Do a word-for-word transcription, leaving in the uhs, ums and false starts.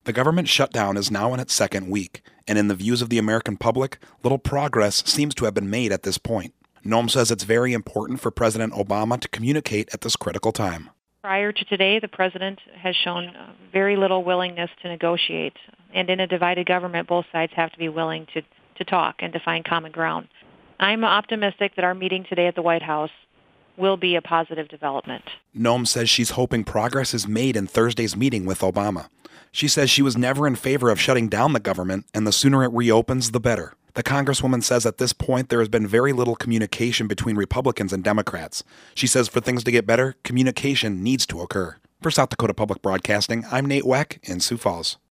The government shutdown is now in its second week, and in the views of the American public, little progress seems to have been made at this point. Noem says it's very important for President Obama to communicate at this critical time. Prior to today, the president has shown uh, very little willingness to negotiate. And in a divided government, both sides have to be willing to, to talk and to find common ground. I'm optimistic that our meeting today at the White House will be a positive development. Noem says she's hoping progress is made in Thursday's meeting with Obama. She says she was never in favor of shutting down the government, and the sooner it reopens, the better. The Congresswoman says at this point there has been very little communication between Republicans and Democrats. She says for things to get better, communication needs to occur. For South Dakota Public Broadcasting, I'm Nate Weck in Sioux Falls.